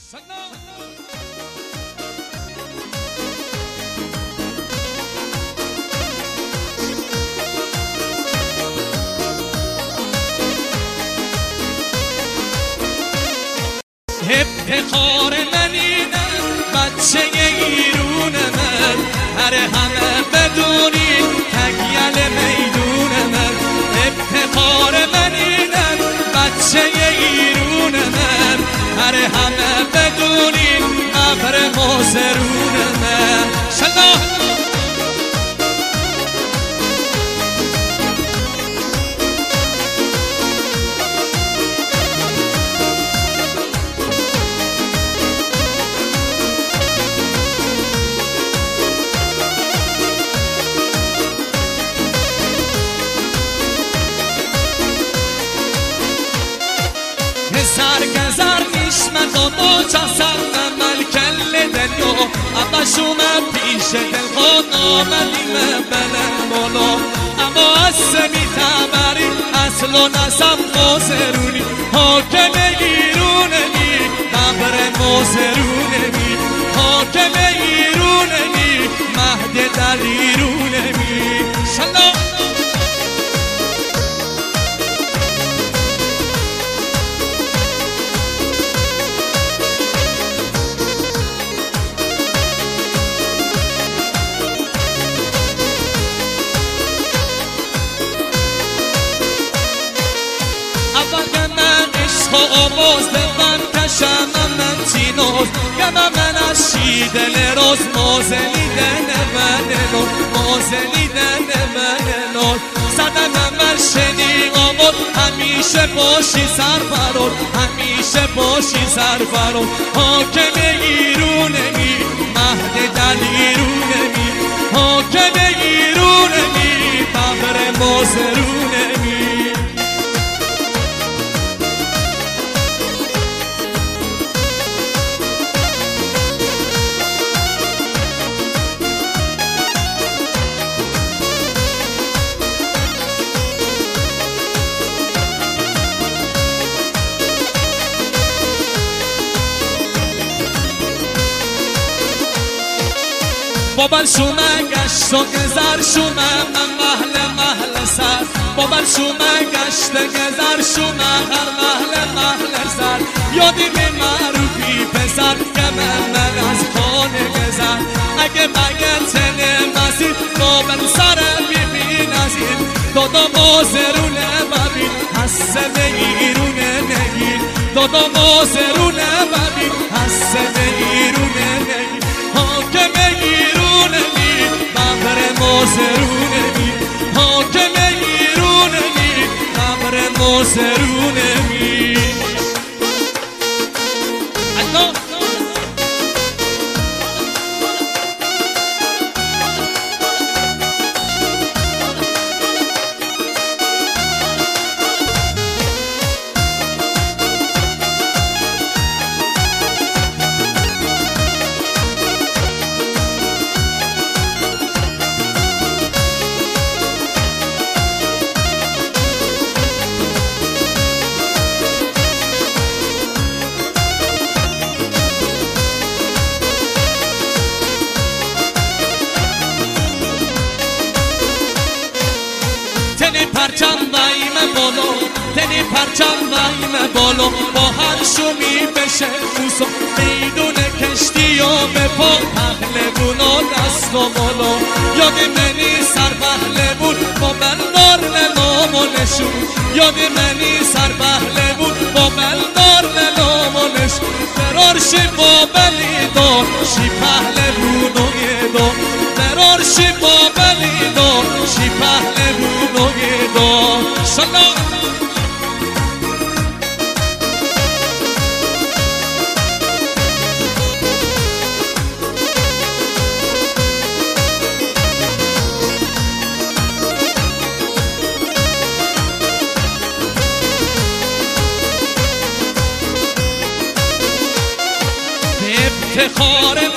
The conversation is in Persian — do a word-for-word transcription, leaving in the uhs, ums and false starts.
افتخار منیدم بچه ایرون من، هر همه بدونی تکیل میدون من. افتخار منیدم بچه ایرون من، هر همه بدونی قبر مازرون من. شلا گزر گزر نیشمت و دو چسم نمل کل دنیا ابشومه پیش دل خود آمدیم بلن مولا. اما از سمی تبری اصل و نسب موزرونی حاکم ایرونمی قبر موزرونمی حاکم ایرونمی مهد دلیرونمی. شلا آواز من کشم من چینوز گم من از شیدل روز موزلیدن من نوز موزلیدن من نوز زدن من شنی آمد همیشه باشی سر فرود همیشه باشی سر فرود حاکم ایرونمی مهد دلیرونمی حاکم ایرونمی قبر موزرونمی. بابل شومه گشت و گذر شومه من محل محل سر بابل شومه گشت گذر شومه هر محل محل سر یادی می معروفی پسر که من من از خانه گذر اگه مگه تنه مسیر بابل سر بیبی نزیر دادا مازرونه ببین حسن ایرونه نگیر دادا مازرونه ببین حسن ایرونه نگیر حاکم ایرونمی قبر موزرونمی حاکم ایرونمی قبر موزرونمی. پرچم ویم بالا تنی پرچم ویم بالا با هر شومی بشه موسا میدون کشتی و به پا پهلبون و دست و بالا یادی منی سر پهلبون با بلدار نام و نشون یادی منی سر پهلبون با بلدار نام و نشون فرارشی با بلیدار شی پهلبون و یدار فرارشی با بلیدار شی پهلبون و یدار. شلا افتخار